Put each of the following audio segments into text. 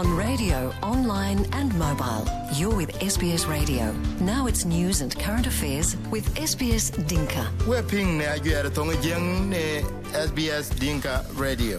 on radio, online and mobile. You're with SBS Radio. Now it's news and current affairs with SBS Dinka. We're ping ne aguera tonga jeng ne SBS Dinka Radio.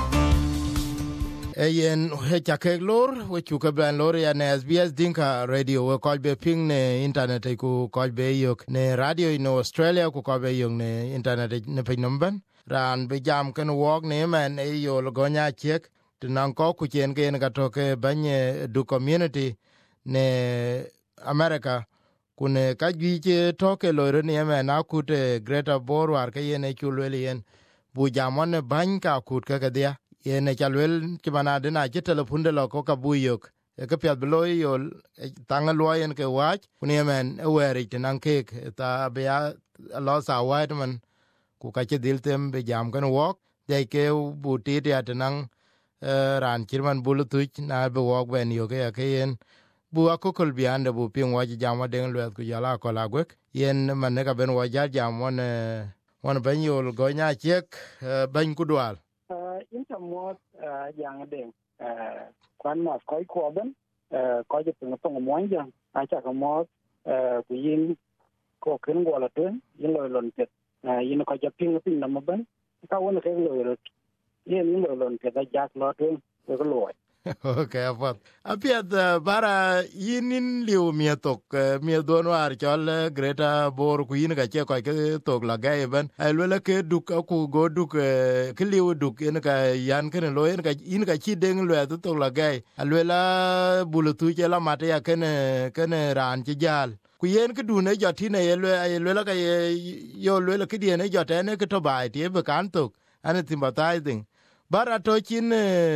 Ayen hecha keglor we chuka ban lor ya ne SBS Dinka Radio we ko be ping ne internet ku ko be yok ne radio in Australia ku ko be yok ne internet ne pinumban ran be jam kan wok ne man e yo gonya chek nan ko ku chen gen ga to ke banye du community ne America kune ka gi che to ke lor ne ma na ku te Greater Borwar ke ne chulwelien bu jamon ban ka ku ke dia ye ne chalwel ki mana de na che telefon de lo ko ka buyok e ka pya bloy yo tanga loyen ke wach kune men e weri te nan ke ta be a lo sa wait man ku ka che dil tem be jam kan wok de ke bu ti ya te nan ran kirman bulutuch na be wok ben yo ke yen bu akokol biande bu ping wa jam wa den lwet ku yala ko la gwek yen man ne ka ben wa jam won ben yo go nya chek ben ku dwal intermot yang den kwan ma koi ko ben ko je ping tong mo yang a cha ko mo ku yin ko ken go la ten yin lo lon pet yin ko je ping na mo ben ka won ke lo yen lo lon ke da jak lo ten ko lo okay apot apiat bara yinin liu mietok don war chol Greater Bor ku yin ga che ko ke tok la ga ben ai le ke duk ku go duk ke liu duk en ka yan ken lo en ka yin ga chi deng le to la ga la bulutu che la mate ya ken ran chi jal ku yen ke du ne joti ne le la ga yo le ke die ne jote ne ke to bai tie be kan tok an sympathizing bara to chin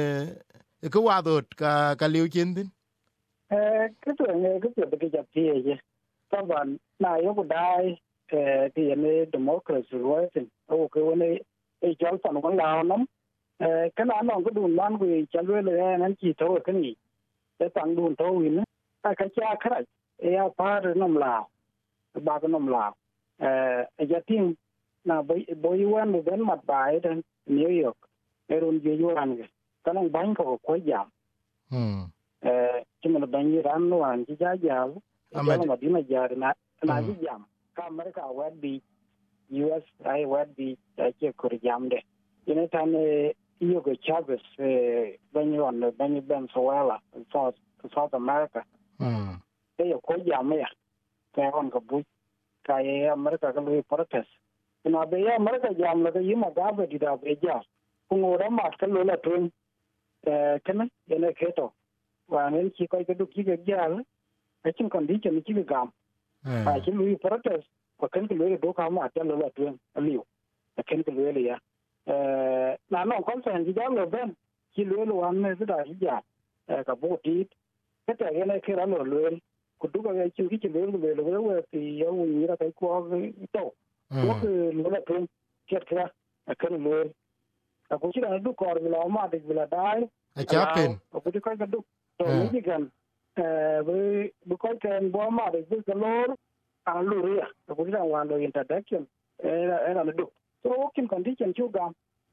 ko wadot ka liu chin din cái chuyện cái chặt chẽ chứ các bạn này có đai thì này democracy rồi thì cái này cái chỗ phần của Lào lắm cái nào nó có đùn man vì chả luôn là nó chỉ thôi cái gì để tăng đùn thôi nữa cái cha khác ấy phá rồi nằm Lào ba cái nằm Lào giờ tiếng là bồi quan một bên mặt bài trên New York ở luôn dưới ăn cái năng bánh có quấy giảm chứ mà bánh ran nó ăn chỉ giá giàu mà đi mà giờ là chỉ giảm America West Beach US West Beach chỉ có giảm đấy cho nên thằng yêu cái Chavez bánh Venezuela South America cái quấy giảm ấy cái con cái bút cái America cái lối protest mà bây giờ America giảm là cái gì mà giá về đi đâu bây giờ cũng ngồi đó mà cái lối là thường cái này cái to và nên chỉ coi cái đục chỉ cái giá cái chuyện còn đi cho nên chỉ cái gam chỉ lui protest và cái lui đồ cao mà cho là chuyện liều cái lui là là nó có sản gì đó là bên chỉ lui luôn anh này rất là giá cả bộ tí cái này khi đó là lui cũng đúng cái chuyện cái lui thì ông nghĩ là cái qua cái to nó cứ lui là chuyện chết cái lui cũng chỉ là đúc cỏ là mà để là đai chapin cũng chỉ có cái đúc rồi như gần với coi cái bom mà để cái lor ang luria cũng chỉ là hoàn đồ introduction là đúc so kim condition chu gam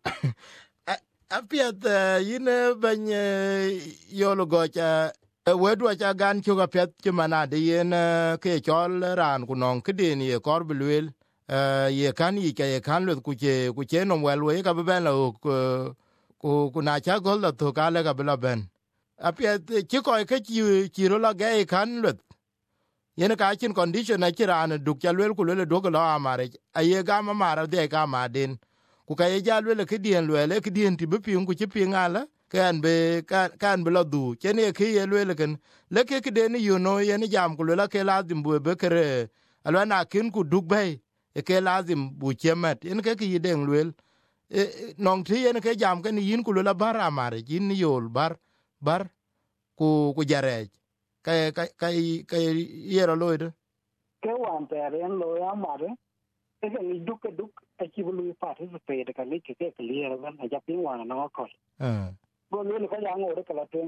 apiat yin ban yo lo go cha wedwa cha gan chu ga pet chimana de yen ke chol ran ku non kidin ye kor bilwel ye kan yi ke kan lu ku che no wel we ka ben lo ku na cha gol da to ka le ka bla ben apia chi ko ke chi ro la ge kan lu yen ka chin condition na chiran du cha lu ku le do ko la amare aye ga ma mara de ka ma din ku ka ye ja lu le ke dien ti be pin ku chi pin ala kan be la du che ne ke ye lu le ken le ke de ni you know yen jam ku le ke la dim bu be kere alwa na kin ku du be ke lazim bu chemet en ke ki den luel nong ti en ke jam ke ni yin ku la bara mare yin yol bar ku jare ka yero loide ke wan ter en lo ya mare ke ni duk a ki bu participate ka ni ke clear ban a japin wan na ko go le ko ya ngore ka la ten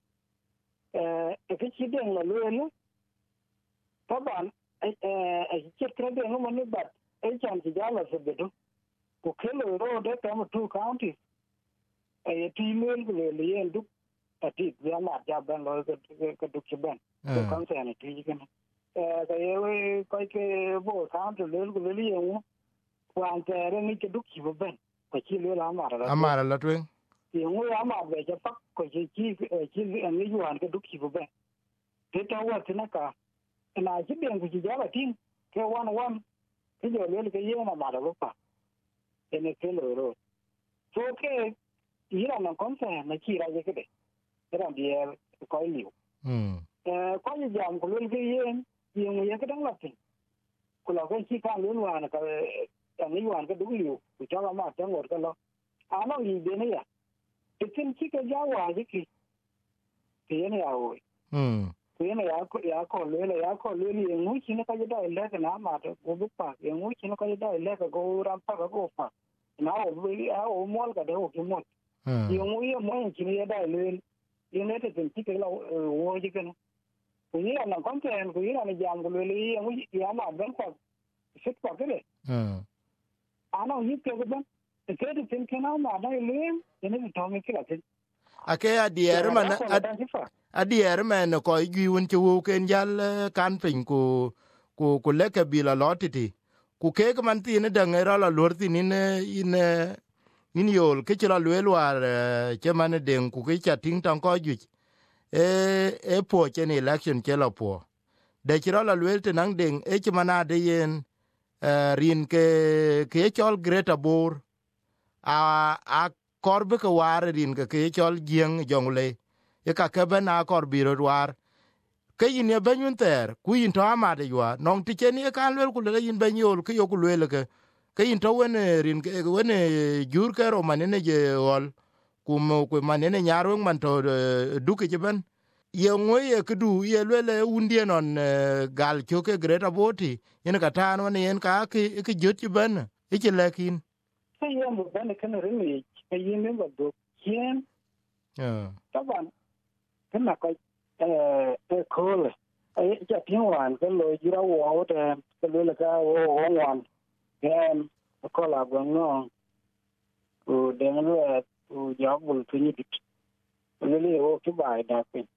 ke ki den la luel taban che crede no mani bat chan ti jala se bedo ko kelo ro de tam two counties ti mel le yen duk ati ya ma ja ben lo ke du ke ben ko kan se ni ti ke ke ye ko ke bo san to le le ye wan te re ni ke du ki ben ko chi le la amara la twen ye ngu ya ma be ja pak ko chi ni yuan ke du ki ben te ta wa tina ka na chi ben ku ji ja la tin ke wan ke jo le ke ye na ma da pa ene ke lo so ke ira na kon se na chi ra ye ke de era die ko liu ko ni jam ko le ke ye ngu ye ke dang la tin ko la ke chi ka lu wa na ka ni yuan ke du liu ku cha ma ta ngor ka lo ano yi de ne ya tin chi ke ja wa ji ki ne ya wo ne ya ko le ye ngu chi ne ka da le ke na ma to go bu pa ye ngu chi ne ka da le ka go ram pa ka go pa na o mol ka de o ki mo ye ngu ye mo chi ne da le ye ne te tin chi ke la wo ji ke ne ku ni na kon te ku ni na jam go le ye ngu ya ma ben pa sit pa ke le ano yi ke go ben te te tin ke na ma da le ne to mi ke la tin ake adier man ko giun chu ken jal kan pin ku leke bila lotiti ku ke man tin de ngera la lortin in yol ke chira lwelwar che man den ku ke chating tan ko ju po chen election che la po de chira la lwelte nang den e chmana de yen rin ke chol Greta Bor a korbe ke war rin ke chol gieng jongle ye ka ke bena kor biro war ke yin ye benyun ter ku yin to amade ywa nong ti chen ye kan lel ku le yin benyol ke yo ku le ke yin to wen rin ke wen jur ke ro manene je ol ku manene nyarung man to du ke ben ye ngoye ke du ye le undie non gal choke Greta Boti yin ka tan wan yen ka ke jot ben e ke lekin ke ye mo ben ke ne ri ke yin ne ba do kien taban kana ko ko ja tin wan ke lo jira wo de ke le ka wo wan en ko la go no u de no u ja bul tin dit le o ki bai da pin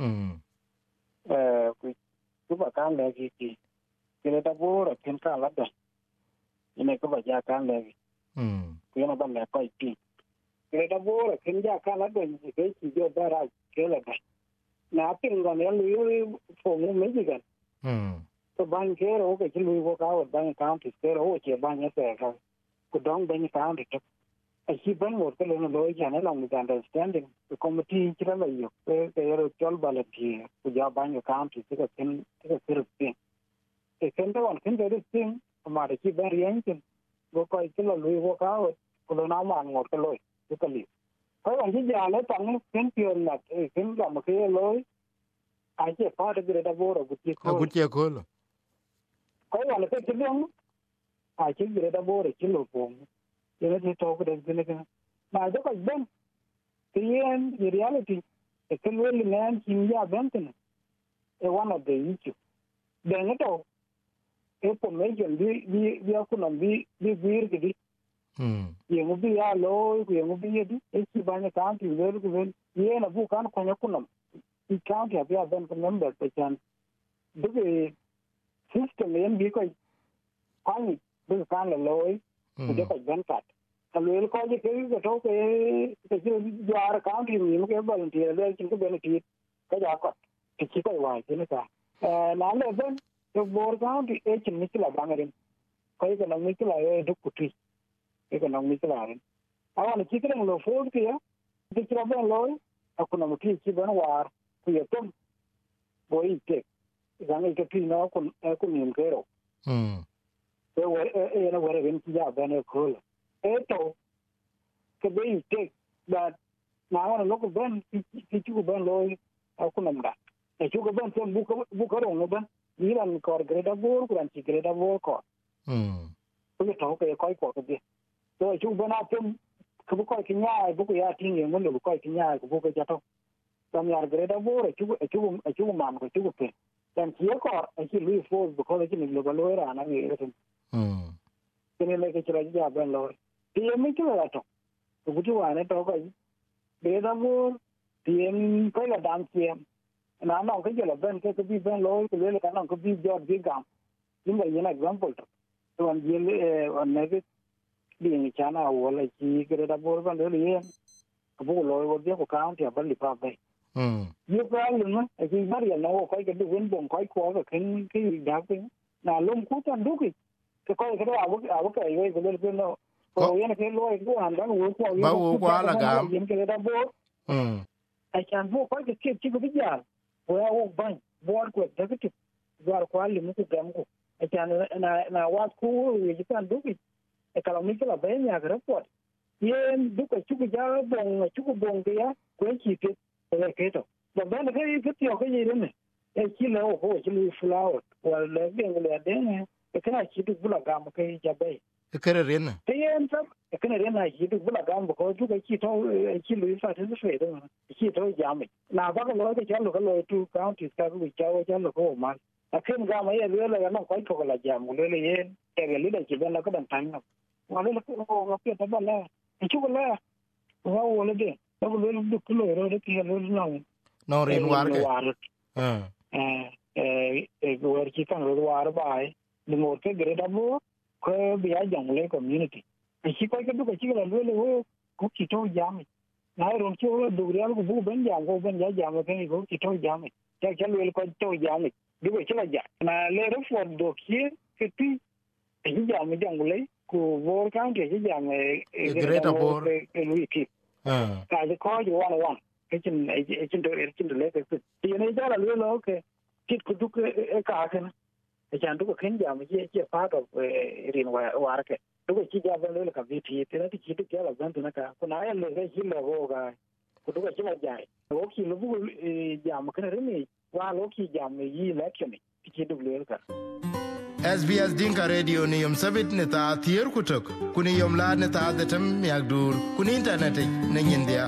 ku ba kan le ki ke da bo ra ken ka la da ine ko ba ja kan le ku na ba le ko pi ke da bo ra ken ja kan la da ke ki jo da ra ke la da na pin ga ne lu fo mu me ji ga to ban ke ro ke lu ko ka wa ban ka ti ke ro che ban ne se ka ku dong ban ka ti to a chi ban mo ke lo no ja ne long mi understanding the committee chi la yo ke ro chol ba le ti ku ja ban ka ti ke ken ke ro pin ke ken da wan ken de pin ma de chi ban rien ken go ko ke lo lu ko ka ku lo na ma ngor ke lo ke li ko wan ji ja le tang ken pion na ken ga ma ke lo a che pa de da bo ro ku ti ko ko wan ke ti long a che de da bo ro chi lo po ye ne to ko de ne ke ma de ko ben in reality the can man in ya benton one of the issue then it all information we are going to be weird ye mo bi ya lo ye mo bi ye di e ci banya county le ko ye na bu kan ko nyakunam I county ya ben ko member pe chan the system yen bi ko kan bu kan lo ko de ko ben kat kalwel ko je ke to ke jar county ni mo ke volunteer le kin ko benefit ka ja ko ki ko wa ni ka na le ben to bor county e kin ni la bangarin ko ke na mi la e du kuti e ko na mi la ren awan ki kren lo fo ke ya ki ra ben lo akuna mo ki ben war ku ye tom boy ke ga ke ti no ko ni ke ro e na wore ben ki ja ben ko eto ke be take that now on local ben ki chu ben lo akuna mda e chu ben tem bu ko ro ben iran ko Greta Bor ko anti Greta Bor ko ko to ko ke so chu ben atem ko ko ki nya bu ko ya tinge mo lo ko ki nya ko bu ko ja to tam yar Greta Bor chu man ko chu pe dan ki ko ki lu fo bu ko ki ni lo lo era na ni ke le ke tra ja ben lo ti mi ki la to ku ju wa ne to ko Greta Bor tiền cái là đam chiêm nó nó cái gì là bên cái bi bên lối cái là cái nó cái bi giọt bi gam nhưng mà như example to anh anh này cái điện chana wala chi cái đó bor ban đấy liền cái bộ lối của cái account thì vẫn lipa vậy nhiều cái luôn á cái bari nó có cái được viên bông có cái giá cái là lông cút ăn đúc cái cái đó áo cái cái nó có cái lối của anh đó bao qua là gam cái đó bor ai chan bo ko ke chi ko bijal wo ban bor ko da ke war ko ali mu ko gam ko ai chan na wa ku yi kan du ki e kala mi kala be nya ga report yen du ko chu ko ja bong ke ya ko chi ke ke to da ban ke ti ko yi ne e chi le ko chi lu flower wal le be le de ne e kana chi du bula gam ke ja be kere ren yen sab kana ren na chi du bula gam ko du ko chi to chi lu fa te se de chi to ja me na ba ko lo ke cha lo ko lo tu county ka ku cha cha lo ko ma a ken ga ma ye le le na ko ko la ja mu le yen e ge le de chi ben la ko dan tan no wa le ko ke ta ba la chi ko la wa wo le de ko le du ko lo ro de ki lo no ren war ke war chi kan ro war bai ni mo ke gre da bo ko bi a jong le community chi ko ke du ko chi la le wo ko chi to ja me na ron chi wo du ri al ko bu ben ja ko ben ja ke ko chi to ja me ja cha le ko to ja me du ko chi la ja na le ro fo do ki ke ti ji ja me jong le ko wo kan ke ji ja me great abor ke lu ki ka ji ko ju one ke chin do le ke ti ne ja la le lo ke kit ku du ke ka ke chan du ko ken ja me je part of rin wa ke du ko chi ja ben le ka vi ti te na ti chi du ke la ben na ka ko na ya le ke chi le go ga ko du ko chi la ja o ki lu bu ja ma ken ri wa lo ki ja me yi election ti chi du le ka SBS Dinka Radio ni yom sabit ne ta thier kutok kuni yom la ne ta de tem yak dur kuni internet ne nyindia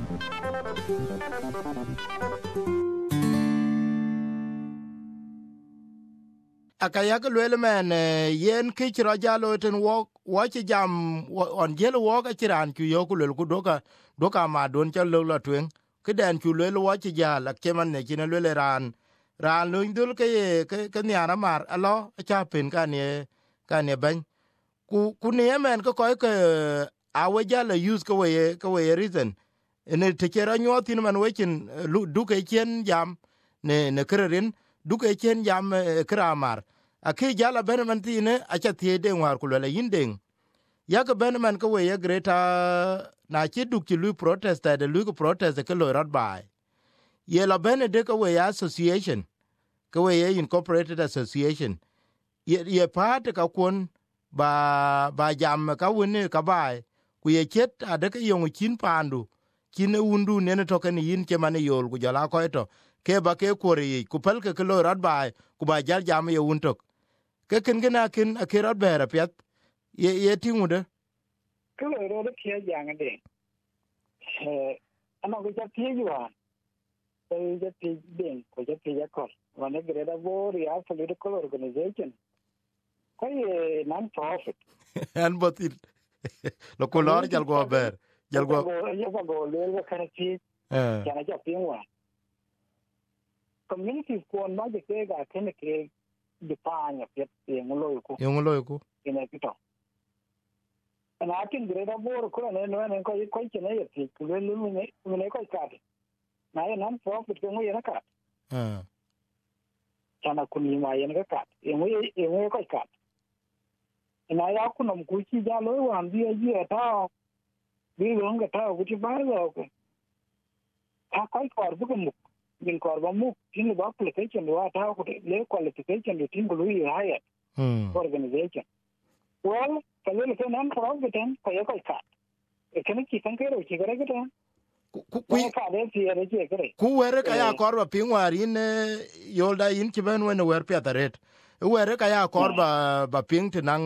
akayak lwele men yen kich rajalo ten wo chi jam on jelo wo ka chiran ku yo ku lel ku doka ma don cha lo la twen kiden ku lel wo chi jala keman ne kin lele ran no indul ke ni ana mar alo cha pen ka ne ban ku ne men ko ke awe jala use ko we reason ne te kera nyotin man wekin du ke chen jam ne krerin du ke chen jam kramar aki jala beneman tine acha tiede war kulele yindeng yaga beneman ko we greta na chi duk chi lu protest de lu protest ke lo rat bai ye la benede ko we association ko we incorporated association ye part ka kun ba jam ka woni ka bai ku ye chet ade ke yong chin pandu chin undu ne to ken yin ke mane yol ku jala ko to ke ba ke kori ku pel ke lo rat bai ku ba jal jam ye untok ke ken gena ken akirat bera pet ye tingude ke lo ro de ke jang de ana ko ja ti yuan e ja ti den ko ja ti ja ko wane gre da bo ya political organization ko ye non profit an botil lo kolor jal go ber jal go le ka ti ja ja pinwa community ko ma de ke ga ken ke define pet ngulo ko ina pito ana akin greda bor ko ne ko chene ye ko le ne ko ka na ye nan profit ko ye na ka sana kuni ma ye na ka ye ko ka na ya ku nom ku chi ja lo wan bi ye ta bi lo nga ta ku ti ba lo ko ta ko bu ko mu din korba mu tin ba application wa ta ko le qualification de tin lu yi haya organization well kalele ke nan profit ko ye ko ka e kan ki kan kero ki gare gata ku ka de ti re ki gare ku were ka ya korba pingwari ne yolda yin ki ben wen wer petaret were ka ya korba ba ping tinang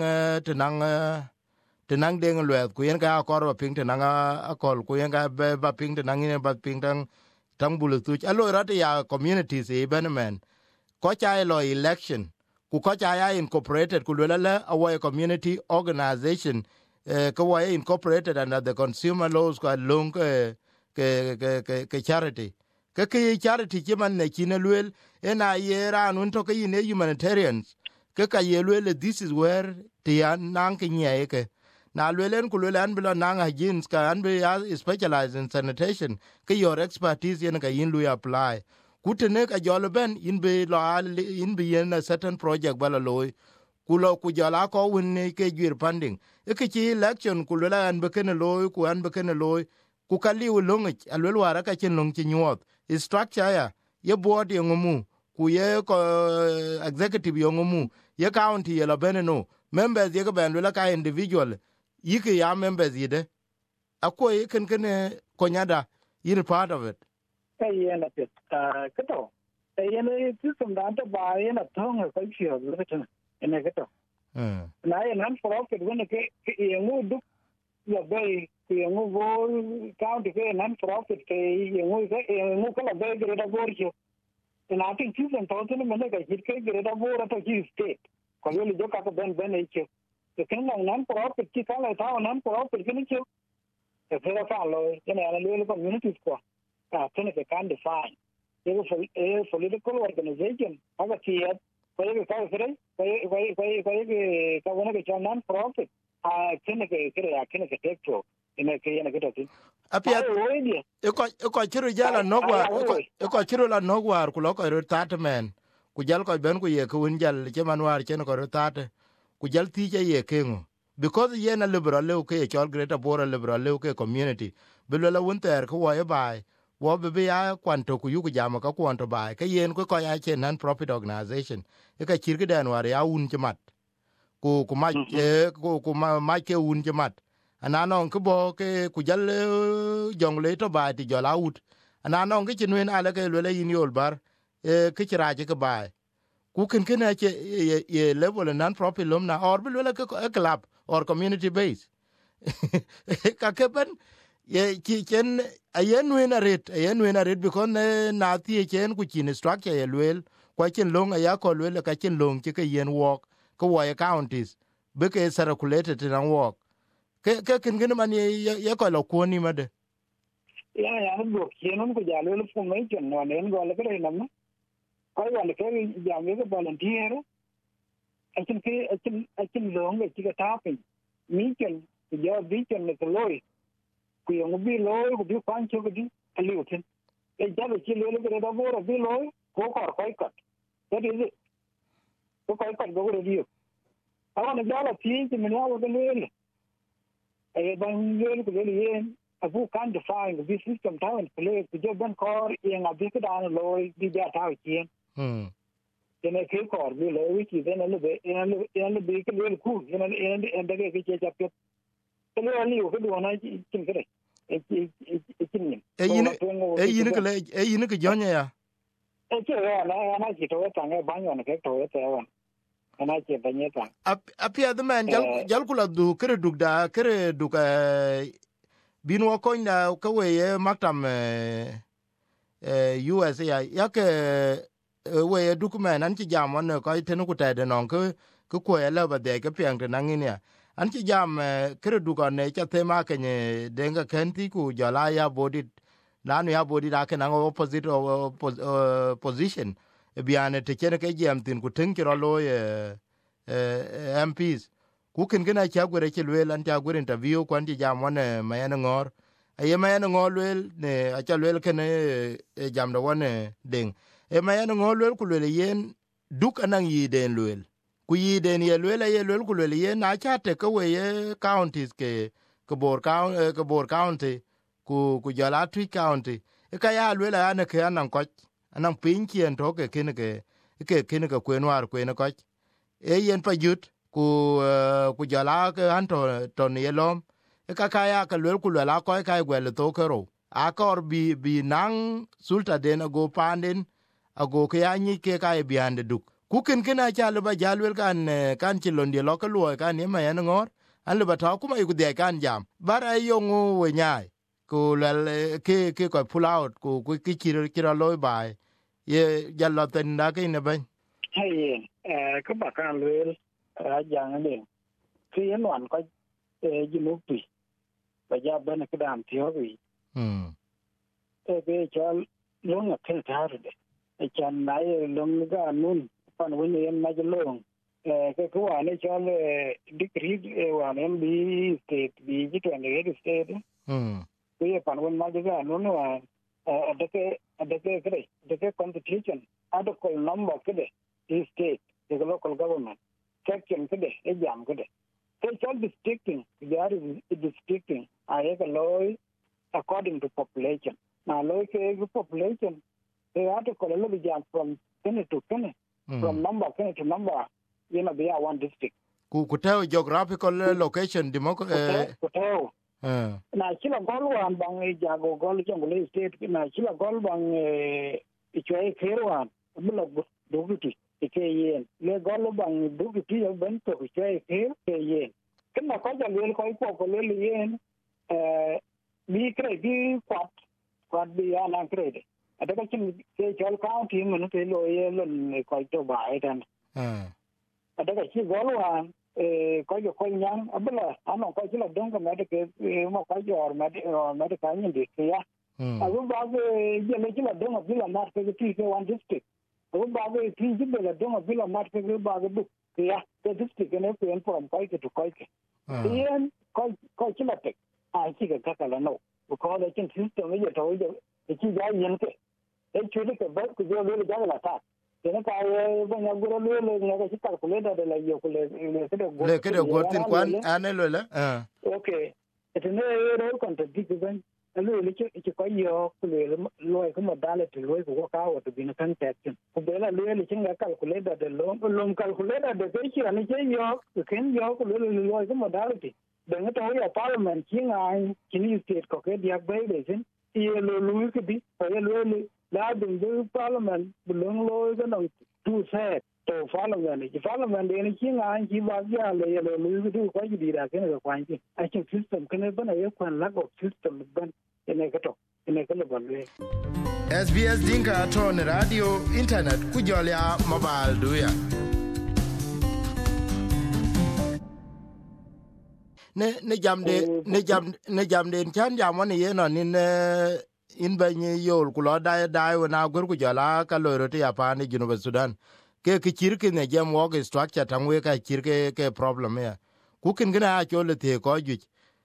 deng lwet ku yen ka ya korba ping tinang akol ku yen ka ba ping tinang ne ba ping tang bulu tu alo rate ya communities e benman ko cha lo election ku ko cha ya incorporated ku la our community organization ko wa incorporated under the consumer laws ko long ke charity ke charity che man ne chine luel ena yera nun to ke ne humanitarians ke ka ye luel this is where the nang ke nye ke na luelen ku luelen bilo nang hygiene ka an be specialize in sanitation ke your expertise yen ka yin lu apply kutene ka jolo ben in be lo in be in a certain project bala loy kulo ku jala ko wonne ke jir panding e ke chi election ku luelen an be ken loy ku an be ken loy ku kali ulong alwel wara ka chen long chi nyot structure ya ye board ye ngumu ku ye ko executive ye ngumu ye county ye la beneno members ye ben la ka individual yike ya members yide akwo ye ken konyada you're part of it na pet kato ne system da ta ba yana tonga kai shi lokacin ina kato na yana profit wanda ke yango duk ya bai ke yango go county ke nan profit ke yango kala bai gre da gorjo ina tin system to tun mun ga hit ke gre da bora to ki state ko yo le joka ko ben ke ke nan profit ki kala ta nan profit ke ni ke fera fa lo yana le community ko tene ke kan define a political organization aga tiet ko ye ka fere ko ye ka wona ke non profit tene ke krea kene ke tekto ina ke yana ke to apia ko chiru jala nogwa ko chiru la nogwa ku lo ko retatement ku jal ko ben ku ye ku jal che manwar chen ko retate ku jal ti je ye kengo because ye na liberal le ke chol greater bora liberal le ke community bilo la wonter ko wa bai wo be ya kwanto ku yugu jama ka kwanto bai ke yen ko ya che non profit organization e ka chirge den war ya un chemat ku ma ke un chemat anano ko bo ke ku jal jongle to bai ti jola ut anano ke chinwen ala ke le yin yol bar ke chira je ke bai ku ken che ye level non profit lum na or bilo ke club or community base ka ke ben ye ki chen ayen wena red because na ti chen ku chin structure ye lwel kwa chen long ya ko lwel ka chen long ke yen walk ko wa counties be ke circulated in walk ke ken man ye ko lo ko ni made ya no chen ko ja lwel fu me chen no ne ngo le ke nam ko wa le ke ja me ko volunteer achin long ke ka tapin mi chen yo bi chen ne ko loy ku yo bi loy ku bi kwan chu bi aliutin e jabe chi le le da bora bi loy ko ka that is it ko ka go review awan da la ti ti me ya go le e ban le ko le yen abu kan define the system town play ku jo ban ko yen abi ka da loy bi ja ta ki ene ke ko bi le wi ki den le be ene bi ke le ku ene da ke che cha pe le ali ko do na kin kre yin ke jonya ya che na ki to ta ne ban yo ne ke to te wa na che banye ta apia the man jal kula du kre du ka binwo ko na ka we maktam US ya ke we document an ti jam on ko tenu ku ta de non ko la ba de ke piang de nangin ya an ci jam kere duka ne cha tema ke ne denga kenti ku jala ya body lanu ya body da ke nango opposite position biane te chene ke jam tin ku tin kiro lo MPs ku ken gena cha gore ke lwe lan cha gore interview kwan ti jam one mayen ngor aye mayen ngor lwe ne acha lwe ke ne jam do one ding mayen ngor lwe ku lwe yen duk anang yi den lwe ku yiden ye lwel ku lwel ye na cha te ko ye counties ke bor county ku jala Tweed county ka ya lwel ana ke anan ko anan pin kien to ke kin ke kwenwar kwen ko yen pa jut ku jala ke anto to ne lom ka ya ka lwel ku la ko ka gwel to kero akor bi nang sulta den go pandin ago ke anyi ke ka e biande duk kuken kena chalo ba jalwel kan chilondi loka luo kan yema yan ngor an le bata kuma yugo de kan jam bara yongu we nyai ku le ke ko pull out ku ki kira loy bai ye jallo ten da ke ne ban hey ko ba kan lwel jang ne ki wan ko jinupi ba ja ban ke dam thio wi ke chol long ken tarde e chan nai long ga nun pan woni en ma long ke ko ane chol degree wan bi state bi ji to ne state ke pan won ma ga nun wa the constitution article number kede is state the local government section kede e jam kede they shall be districting there is districting I a law according to population now law ke population the article will be jam from kene to kene from number kene to number be a one district ku tell geographical location kuteo na kila gol wan bang jago gol jangule state na kila gol bang ichwe kerwan bulo duguti yen le gol bang duguti yo ben to ichwe ke yen kana ko jalo ko le yen bi kre bi kwat bi ana kre ada ka chin ke chol county mun te lo yen ko to bai dan ada ka chi gol wan ko yo ko nyang abla ano ko chila donga mede ke mo ko yo mede ka nyi de ya awu ba ge je le chila donga bila mar ke ti ke one district awu ba ge ti je le donga bila mar ke ba ge bu ya ke district ne ko en from ko ke to ko ke yen ko chila te a chi ke ka la no ko da chin system ye to je chi ja yen ke e chu ke ba ku jo le ja la ta tiene que haber bueno guro le que calcular de la yo le que gortin kwan anelo la okay tiene ero contradicto ben le que ko yo le lo que modale te lo ko ka o to bin kan tection ko bela le que calcular de lo calcular de que ni que yo que yo ko lo que modality de to ya parliament kinga kini state ko ke dia bay de sin y lo que di o lo la the parliament belong lo ga no tu se to parliament de ni kinga ki ba ya le lo du ko ji dira ke ne ko anji a ci system ke ne bana ye kwan la go system ban ene ka to ene ka le balwe SBS Dinka ton radio internet ku jolya mobile duya ne jamde chan jamone ye no ni in banye yol kulo dai na gor ku jala ka loro ti apani Junu Sudan ke kirke ne jam work structure tangwe ka kirke ke problem ya ku kin gina a chole te ko ju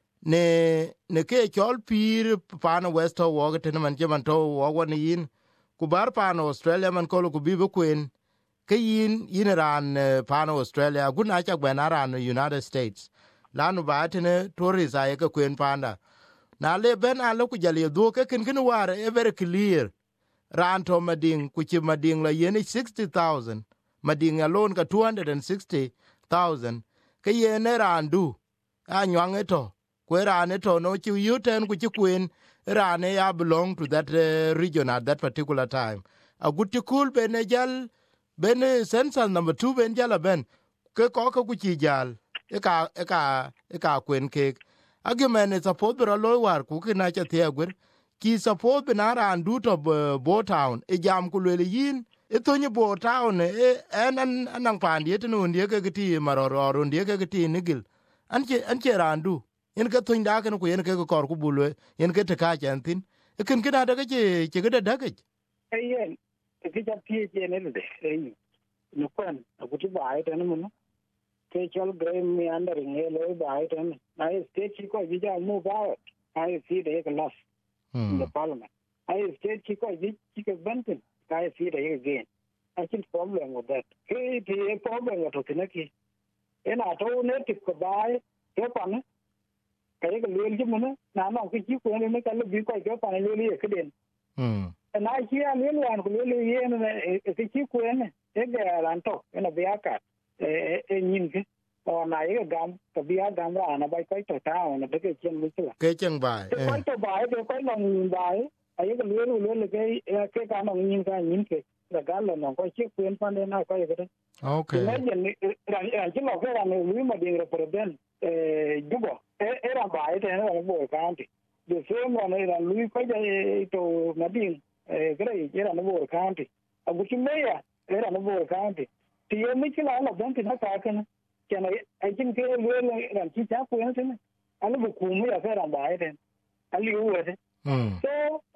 ne ke chol pir pan westo wo te man jaman to wo ni yin ku bar pan Australia man ko ku bi kuen ke yin ran pan Australia guna cha gwana ran United States lanu ba tene tourist ay ka kuen panda na le ben a lo ku jali do ke kin war e very clear ran to mading ku chi mading la yeni 60,000 mading alone ka 260,000 ke yene randu a nywang eto ku ran eto no chi yuten ku chi kuen ran ya belong to that region at that particular time a good to cool benejal ben census number 2 ben jala ben ke ko ku chi jal eka kwen ke argument is support bro lo war ku kina cha theagwer ki support binara andu to bo town e jam ku le yin e to ni bo town anang pandi etno ndie ke ti maroro ndie ke ti nigil anche randu en ke to nda ke ku en ke kor ku bulwe en ke te ka chantin e kin kina da ke che ke da ke yen ke ja ti je ne de no kwan ku ti ba ai tan mun special grade में अंदर इंगे लोग बाहर हैं I state को जिजा move out I see the loss in the parliament I state को जिजा बनते I see the again I think problem with that के the problem है तो किन्हें की ना तो ने टिक बाय क्या पाने कहीं का लोग जो मने ना ना किसी को ने कल भी कोई क्या पाने ले लिए कदें ना किया ले लो को ले ये ने किसी को ने एक रांटो ना बिया का nhìn cái còn này cái gam cái bia gam ra nó bay quay tàu tao nó cái chân mới chưa cái chân bài quay tàu bài thì quay lòng bài ấy cái lưới là cái cái lòng nhìn cái là cái là nó quay chiếc quyền pan lên nào quay cái đấy ok cái này chỉ là cái là lưới mà đi ra president giúp ra bài thì nó bộ county the same one là lưới quay cái tàu mà đi cái này chỉ là nó bộ county ở bên kia là nó bộ county thì mấy cái là bên thì nó cả cái cho nên anh chính cái lưới làm chi cháo quyền thế này anh nó buộc cùng với cái làm bài đấy anh lưu rồi đấy so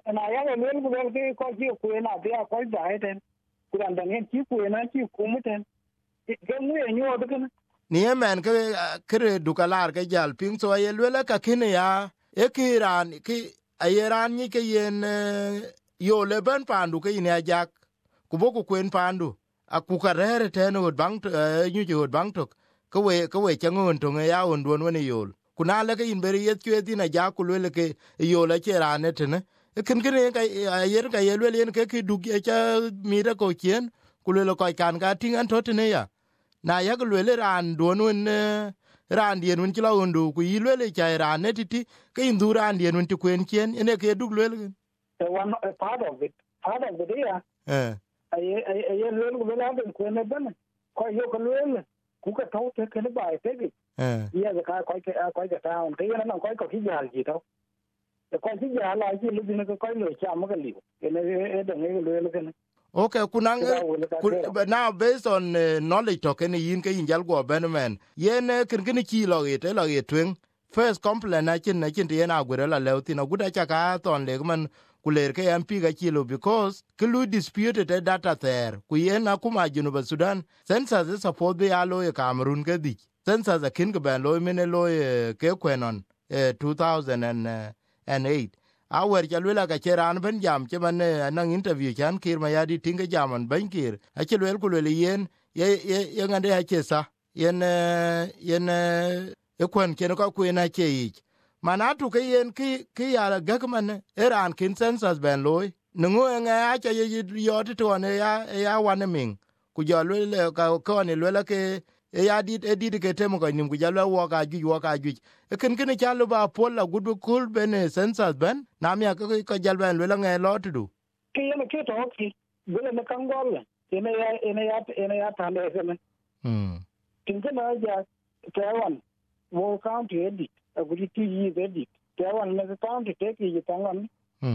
na ya ga lel ku ke ko ji ku na be ko da eten ku dan den ji ku na ji ku muten ke mu ye nyo de kana ni men ke kre dukalar ke jal ping so ye lwela ka kine ya e kiran ki ayeran ni ke yen yo le ban pandu ke ni ajak ku boku kwen pandu aku karere ten od bang nyu ji od bang tok ko we changon to ya on don woni yol kuna le ke in beri yet ke din ajak ku le ke yo la cherane tene kin kin ka ayer ka ye le yen ke ki du ke cha mira ko chen ku le ko kan ka tingan to tene ya na ya ko le ran don won ran dien won chila ondu ku yilwele cha ran ne titi ke indu ran dien won ti kwen chen ene ke dug le one part of it yeah ay lel ko la den ko ne ban ko yo ko lel ku ka taw te ke ne ba te gi ya ka ko ta on te na ko ki jal ji taw ko ki jal la ji lu ne ko le cha ma ka li ene de ne lel ke ne. Okay, kunang now based on knowledge token yin ke yin jal go benman yen kin chi lo it twen first complaint na chin yen agwere la leuti na guda cha ka ton le man kuler ke MP ga chilo because klu disputed data there ku yen na kuma Juba Sudan census is support be alo e Cameroon ke di census a kin ke ban lo mene lo ke kwenon 2008 awer chalwela ka cheran ben jam cheman nang interview chan kir ma yadi tinga jaman ben kir achelwel kulele yen ye ngande achesa yen ekwen ken ko kwena cheich manatu ke yen ki ya gakman eran kin census ben loy nungu nga acha ye yoti to ne ya waneming ku jalwele ka ko ne lwela ke ya dit ke temo ko nim ku jalwa wo ka ju ken chalu ba pola gudu kul ben census ben na mi ka jalban le nge lot du ke yen ke to ki gele ne kan golle ene ya tande kemen tinga ja tawan wo county edit agudi ti yi edit tawan ne county te ki tangan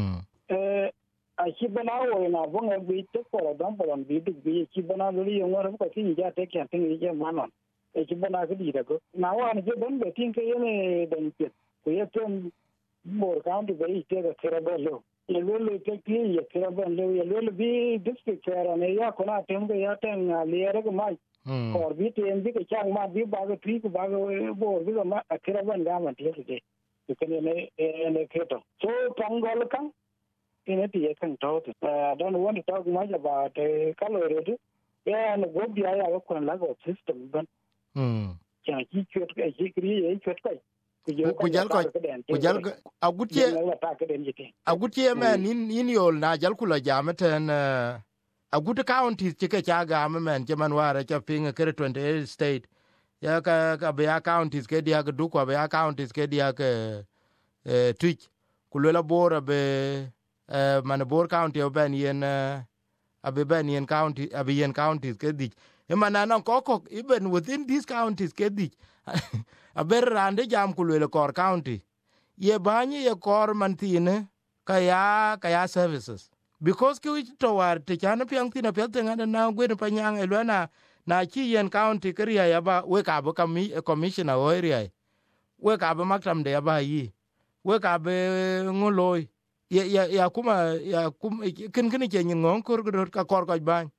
a kibana wo na bonga bi te ko don bolon bi du bi kibana li yo ngor ko ti ja te kan tin je manon e kibana ga di da ko na wa ne don be tin ke yene den ke ko ye tem mo county be te ga kerabelo ye le te ki ye kerabelo ye le bi district era ne ya ko na tem ga ya ten le re ga mai ko bi te en bi ke chang ma bi ba ga tri ko ba ga bo bi ga ma keraban ga ma te ke ne ke to so pangol kan in it you can talk. I don't want to talk much about calorie. Yeah, and go be I have a lago system, but can he could create a good year man in your Najal Kula Jamatan a good county chicken chaga man Germanwara chopping a 28 state. Yaka be counties get the Duka be counties get the Twitch Kulula Bora be Manabor County oben yen abeben county abiyen counties kedich emanana kokok even within these counties kedich aber rande jam kulwele kor county ye banye ye kor mantine kaya services because ki to war te chana piang tina petanga na gwen panyang elwana na chi yen county kriya ya ba we ka ba commissioner area we ka ba maktam de ba yi we ka be ngoloi ya kuma kin ke nyong kor ka kor ka ban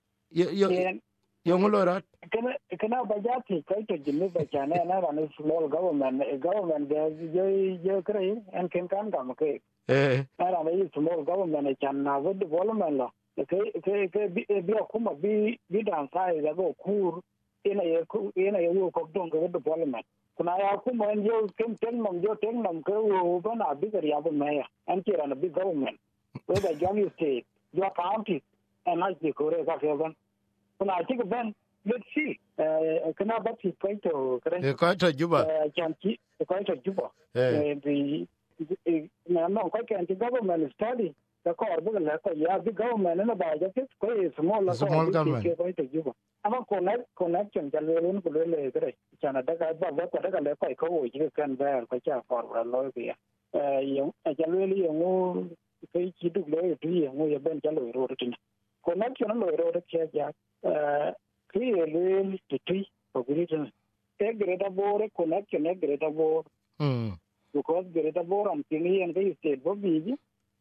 yo ngolo rat kana bajati kai to jimme ba chana na ran small government je krai en ken kan kam ke na ran small government chana with development la ke bi kuma bi dan sai da go kur ina ye wo ko don go development kuna ya kuma njo ken nom ke wo bana bigger ya ba maya an kira na big government whether Johnny state your county and I the kore ka keban kuna tik ben let's see kana ba ti ko to Juba chanti ko to Juba the no ko kan the government study the core bu la ko ya big government na ba ja ko small government ko to Juba ama connection jalwen ko le gre chana daga ba daga le ko wo ji kan ba ko cha for lo bi yo jalwen yo kai ki duk le tu yo yo ben jalo ro tin connection lo ro ke ja ki le ti ko gri tin e gre da bore connection e gre da bore because gre da bore am tin yen ga state bo bi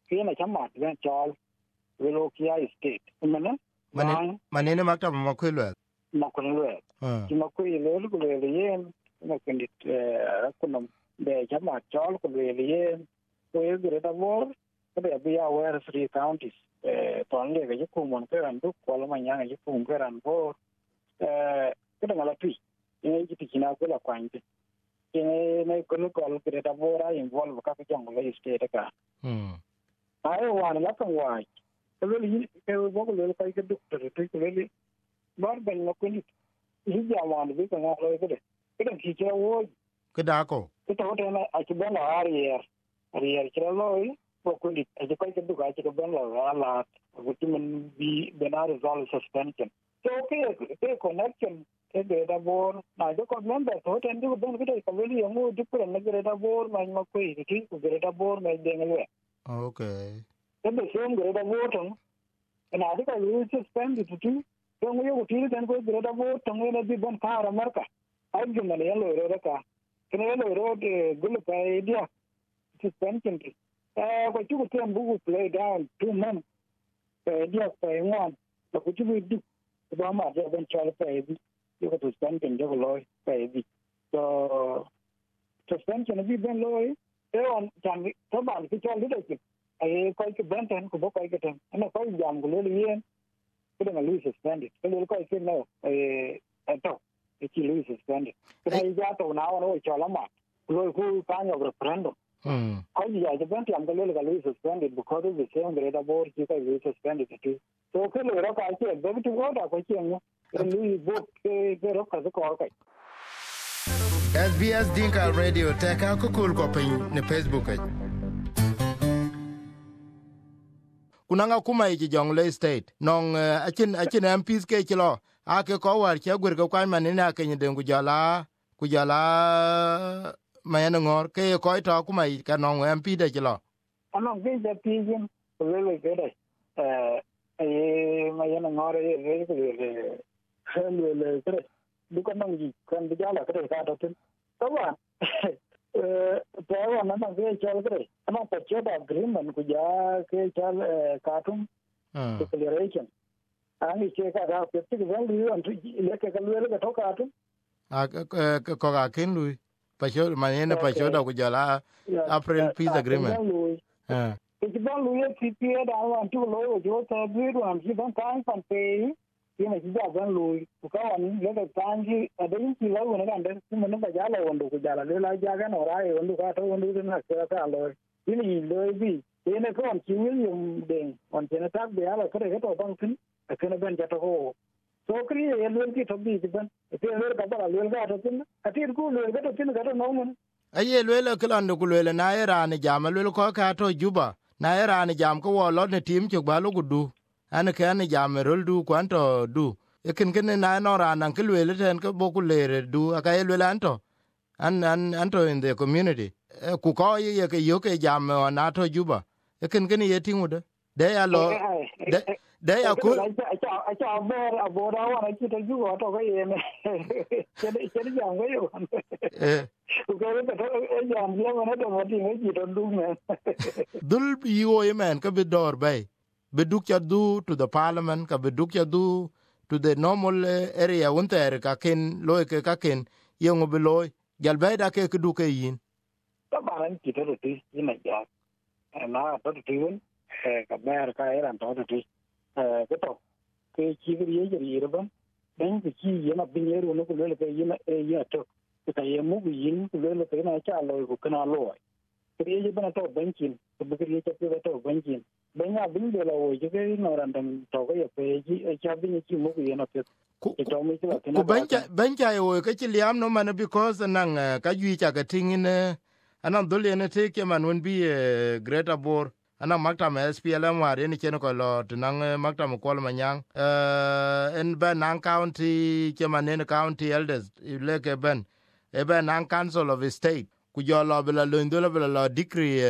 kina chama ben chol velo kia state mana manene makta makwelwe ki makwelwe ko le yen na kendit kunom be chama chol ko le yen ko yegre da bor ko be ya were 3 counties ton le ga ku mon ke ran du ko la manya ga ku ke ran bo ko da la tui ne ji tikina ko la kwante ne ko ko ke da bora involve ka jong le state ka ai wan la kan wa ko le ke bo ko le ka ke doctor to ko le bar ben no ko ni ji ja wan bi ka na lo ke de ki ke wo ke da ko ke to na a ki ben arier ke lo ko ko ni a ko ke du ka ke ben la ko ti men bi benar resolve suspension so ke connection ke de da bor na jo ko member to ten du ben ke ko le yo du ko na ge da bor ma ma ko ki ko ge da bor ma de ngel okay ke de sem ge da bor ton na de ko lu suspend tu tu ko yo ti den ko ge da bor ton ne bi ben ka ra marka ai ge na ne lo ro ka ke ne lo ro de gulu pa idea suspension ko tu ko tem bu play down 2 months dia pa ngwan ko tu bi du ba ma de ben chal pa bi ko suspension de lo pa bi so suspension bi ben lo on chan ko ba ki chal leadership ai ko ke ben ten ko bo ko ke ten ana ko jam ko le yen ko de lu suspended ko ko ke no to ki lu suspended ko ai ja to na no chala ma lo ku ka no referendum ko ya je ben tiam ko le ga lu suspended because of the same grade aboard ki ko lu suspended too so ko le ro ka ke de tu ko da ko ke no lu vote ke ro ka ko ka SBS Dinka Radio te ka ko kul ko pin ne Facebook kunanga kuma yi Jonglei State non achin MPs ke chilo ake ko war che gwer ko kwan man ne ake nyden kujala mayana ngor ke ko to kuma yi ka non MP de chilo anon ge de pijin le ge de mayana ngor le tre du ko non gi kan bi jala ke ka to tin to wa to wa na ge chal ke ana pa che da agreement ku ja ke chal katum declaration ani che ka ga pe ti ga lu an tu le ke ka lu le to katum ko ga ken lu pa cho manene pa cho da ku jala April peace agreement ke ba lu ye ti ti da wa tu lo jo ta bi ru am ji ban kan pan pe ina ji da ban lu ku ka wan le da tan ji adin ki lo ne kan da kuma ne ba ja lo wando ku jala le la ja ga no ra e wando ka to wando na ka lo ini lo bi ene ko an ki William den on tena tak be ala kare to ban kin akena ban ja to ho so kri e lo ki to bi ban e lo ka ba lo ga to tin ati ku lo ga to tin ga to no mun aye lo klan ku lo na era ne jam lo ko ka to juba na era ne jam ko lo ne tim chok ba lo gudu ana ke ne jam rol du kwanto du ekin ken na no ra nan ke lo ten ko bo ku le du aka lo anto anto in the community ku ko ye ke yo ke jam na to juba ekin ken ye tingu de ya lo de ya ku acha abora wa na kita juba to ko ye ne ke jam ko yo ku ko to jam ye na to mo ti ngi to du me dul yo ye man ka be dor bay be duk ya du to the parliament ka be duk ya du to the normal area unter ka ken lo ke ka ken yengo be lo gal bay da ke du ke yin ta baran ki to ti ina ja na to ti won ka ber ka era to ti ke to ke ki ri ye ri ban dan ki ye na bin ye ro no ko le ke ye na ye to ta ye mu bi yin ko le ke na cha lo ko kana lo ke ye ban to bankin ko bi ye cha pe to bankin ben ya bin de la o je ke no ran dan to ko ye pe ji cha bin ki mu ye na pe ku banja yo ke ti liam no man because nan ka ju cha ka tingine anan dole ne te ke man won bi greater bor ana makta ma SPLM ware ni chen ko lo nan makta mo kol manyang en ben nan county ke man ne county elders le ke ben e ben nan council of state ku jo lo bela lo ndolo bela lo decree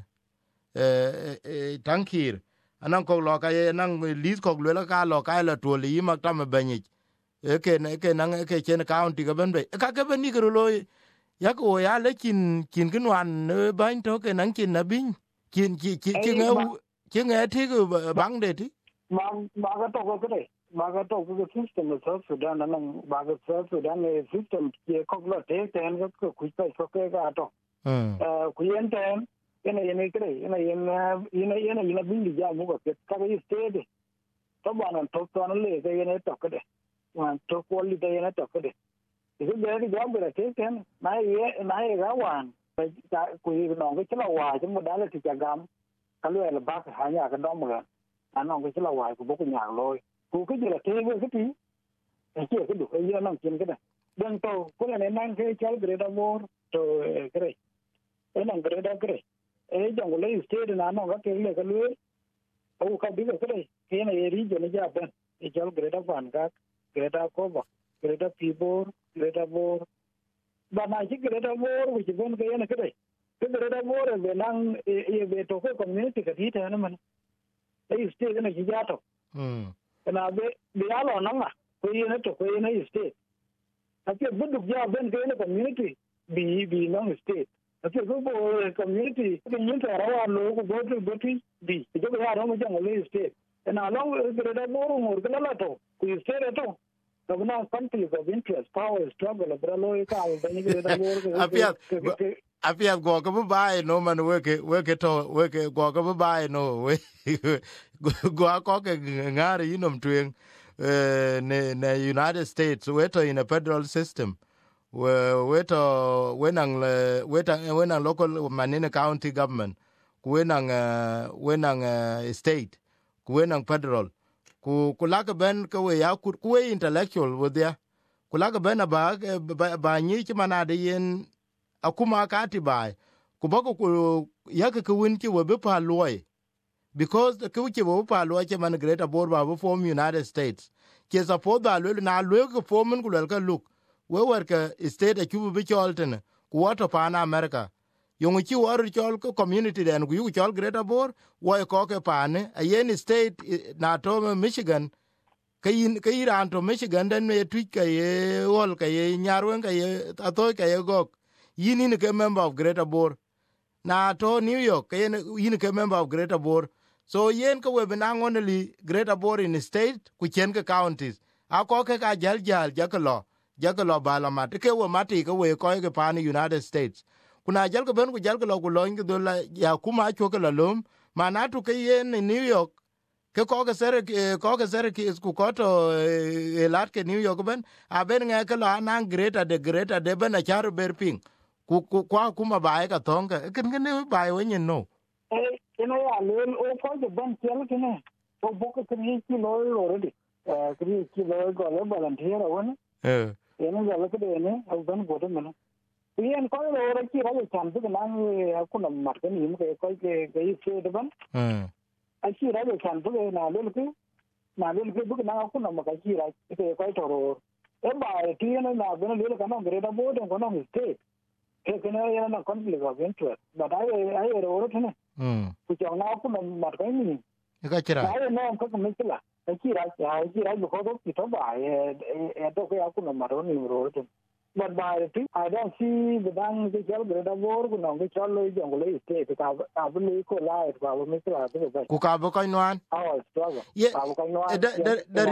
tankir anan ko lo ka ye nan list ko lo ka lo ka lo to li makta ma benyi ke nan ke chen county ga ben be ka ke ben ni ko lo ya ko ya le kin kin wan ban to ke nan kin na bin chi nghe thi cái bang đấy thì mà cái tổ cái mà cái tổ cái system of South Sudan là mà cái South Sudan cái system kia không là thế tên cái quy tắc cái đó quy định tên cái này cái này bình đi ra một cái cái state đó bạn nó toàn là cái này tổ cái mà tổ quality cái này tổ cái cái cái job là thế tên này cái quan cái quy nó cái là hoài chúng ta đã là thì gam cái là bác hai nhà cái đó mà anh ông cái là hoài của bố cái nhà rồi cô cái gì là thế cái gì cái cái đủ cái gì nó trên cái này đừng tàu có là nên cái cháu cái đó mua rồi cái này cái này cái ấy trong cái state là nó cái lưới cái biết cái này region này ra bên cái cháu cái đó phản cái đó có vào cái đó people cái đó vô và này cái đó vô với cái này cái đó vô rồi về năng về tổ cái community cái gì thế nó mình ấy state này chỉ ra thôi na be alo nanga ko yene to ko yene state ake budu ja ben ko yene community bi no state ake go community ko yin ta rawa lo ko go to boti bi jo ga ro mo jang le state na lo ko da bo mo ko la to ko state to ko na conflict of interest power struggle bra lo ka ba ni ga da bo Apiat go ka bai no man we ke go ka bai no we go ko ke ngari inom twen ne United States we to in a federal system we to when local manina county government when state when federal ku laka ben ka we ya ku we intellectual with there ku laka ben ba ni ti manade yen akuma kati bai kubako ku yake kuwin ki we pa loy because the kuchi we pa loy che man greater board ba form United States ke support ba lo na lo ko form ku ka look we work state a ku bi cholten ku wato pa na America yung chi war chol ko community den ku yu chol greater board wo ko ke pa ne a yen state na to Michigan kayin ran to Michigan den me tweet ka ye wol ka ye nyarwen ka ye atoy ka ye gok yin in a member of Greater Bor. Na to New York, yin a member of Greater Bor. So yen ka webinang only Greater Bor in the state, kuchen ka counties. Ako ka jakalo balamat. Ke we mati ka we ko ke pani United States. Kuna jal ka ben ku jal ka lo ku lo ngi do la ya kuma cho ka lum, manatu ke yen in New York. Ke ko ka sere ki ku ko to lat ke New York ben, a ben nga ka la nang Greater de ben a char berping. Kwa kuma bae ka tonga ken ne bae wenye no ina ya len o ko de ban tel kene o boko kri ki lo redi kri ki lo go le volunteer wona ina ya le de ne o ban go de mena yen ko lo re ki ra chan bu na ku na mar ke ni ko ke se de ban a ki ra chan bu na le ke bu na ku na ma ka ki ra ke ko to ro e bae ti na ben le ka no gre da bo de ko no state cái này là conflict of interest, but I wrote it. Which are now from Martini. I know I'm going to make it. I because of it. I don't know Maroni wrote it. But by the time I don't see the bank, the Greater War, which always jungle state, I believe collide, I will make it. Kukabo Kainwan? Our struggle. Yeah, the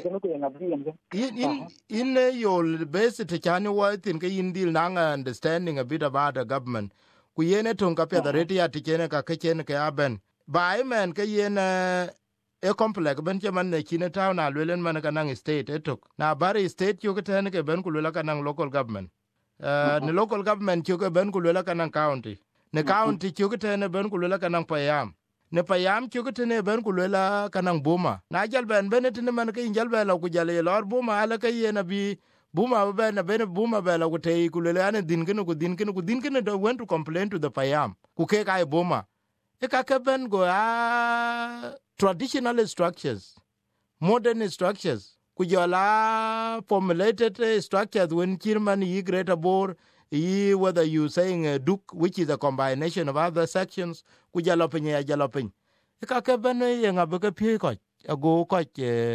reader in your basic Chani White in Kayin Nanga understanding a bit about the government. Kuyene Tunkapia, the Retia Tichene Kachen Kaben. By man Kayen. A complex Benjamin Chinatown, a Lillian Manakanang state, it took. Now, Barry State, Yucatan, Benkulakanang local government. The local government, Yuka Benkulakanang County. The county, Yucatan, Benkulakanang Payam. Ne Payam, Yucatan, Benkulula, Kanang Buma. Nigel Ben Bennett in the Manakan Jalbella, Kujale, Lord Buma, Alaka Yenabi, Buma, Ben, a Ben Buma Bella, would take Kulana Dinkin, went to complain to the Payam. Kukekai Buma. Ekakaben go traditional structures, modern structures. Kujola formulated structures when Kirman yi Greater Bor, yi whether you saying Duke, which is a combination of other sections, kujalopin ya jalopin. Ekakaben yang abuka piko, a go coach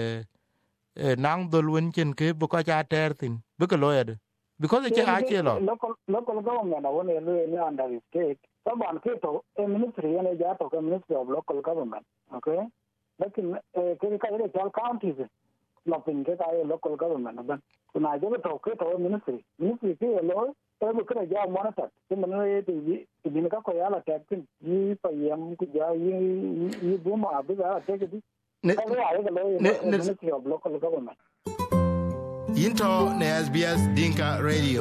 nang the winkin ke buka terthin, buka lawyer. Because it's a local government, I want to learn under the state. طبعا كيتو ministry أنا جاتو ministry of local government okay لكن كده كده كده counties لكن كده local government بس كنا جابتو كيتو ministry كده لو تبغى كده جا monitor كمان تبين كا كويا لا تكين يبيم كجا يبوم أبدا تكدي كده على لو ministry of local government into ne SBS Dinka Radio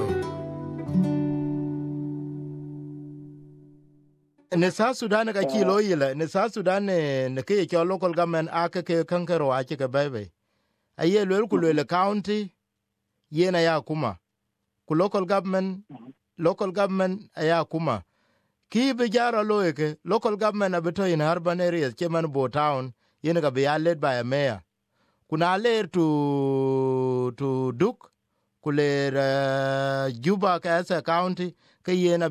ne sa Sudan ka kilo yila ne sa Sudan ne ke ke local government aka ke kankaro ake ka bebe aye lol ku lol county yena ya kuma ku local government aya kuma ki be jara loeke local government abeto in urban areas keman bo town yena ka be led by a mayor kuna ler to duk kuler Juba Kasa County ke yena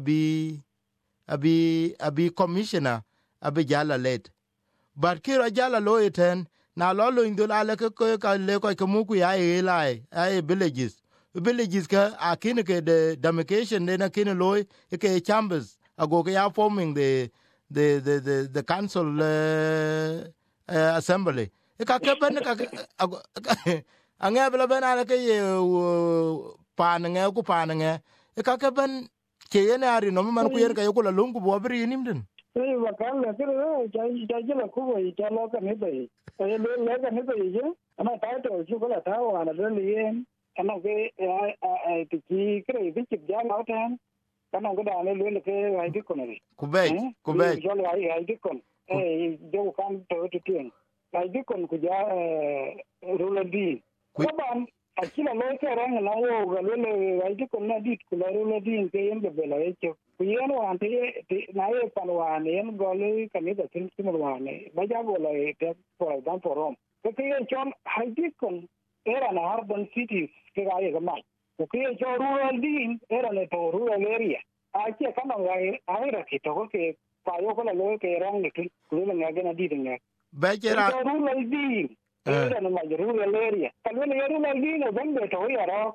abi commissioner abi jala led but kira jala loiten na lolo indul ala ke ka le ko muku ya elai ai villages ka akine ke the demarcation na kine loy ke chambers ago ke ya forming the council assembly ka ke ben ka ange bla ben ala ke panenge ku panenge ka ke ben ke yene ari no man ku yer ka yoko la lungu bo bri nimden ei wakal la ke ja la ku yi ja lo ka ne bai le ka ne bai je ana ta to ju ko la ta wa na le yen ana ke ti ki kre bi ti ja la tan kana ko da ne le ke ai di ko ne ku be jo la ai di ko jo kan to tin ai di ko ku ja rula di ko ban akila lo ke ran na wo ga le ai di ko na di ku la rula di ke yen be la e ku yen wa ante na e pan wa ne yen go le ka ne da tin mo wa ne ba ja go la e te for example rom ke yen chon ai di ko era na urban cities ke ga ye ga ma ku ke jo rural din era ne to rural area a ke kana ga ai ra ki to ke pa yo ko la lo ke ran ne ku le nga ga na di ne ba jera rural din era na ma rural area ka le rural din no ban be to ya ro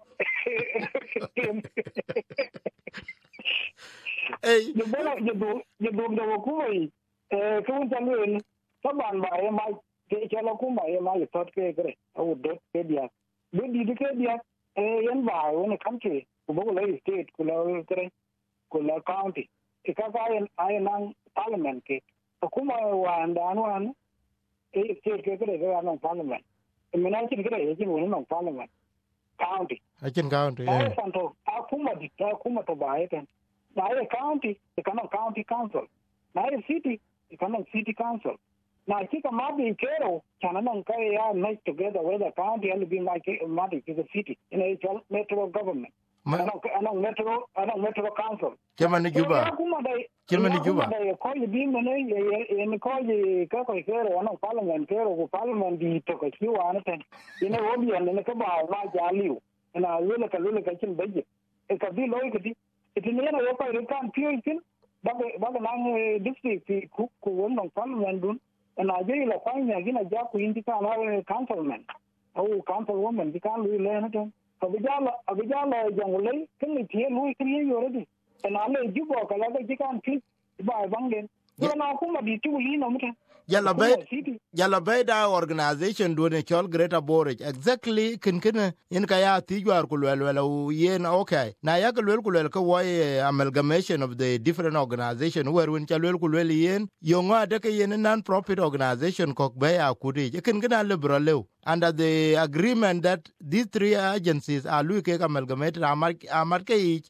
ei je do da ku yi ku ta le ta ban ba e ma ke cha la ku ma e ma to ke gre au do ke dia di ke dia yan ba woni country ku bo la state ku la kre ku la county ka ga ai nan parliament ke ku ma wa ndan wan state ke kre ga nan parliament me na kin kre ke woni nan parliament county akin county ai santo akuma to ba eten na ai county ka nan county council na ai city ka nan city council na kika mabi kero kana nan kai ya make together with the county and be like mabi to the city in a metro government metro council kemani Juba da ko yi bi mene ye ko yi ka ko kero ana parliament kero ko parliament di to ko kiwa na tan ina wobi ne ka ba ma jaliu ina yele ka kin baje ka bi loy ka di itini yana yo ko kan piyin ba nan district ku wannan parliament dun na je la kwanya gina ja ku indi ka na councilman au councilwoman di kan lu le na tan abijala jangule kin tie lu kriye yoredi na le Juba ka la ga kan ki ba bangen na kuma di tu li no mutan yalla bay da organization do ne chol greater borage exactly kin in ka ya ti gwar ku lwel yen okay na ya ku lwel ka wo amalgamation of the different organization where when chalwel ku lwel yen yonga de ka yen non profit organization kok bay akudi kin gina liberal lew under the agreement that these three agencies are look amalgamated amar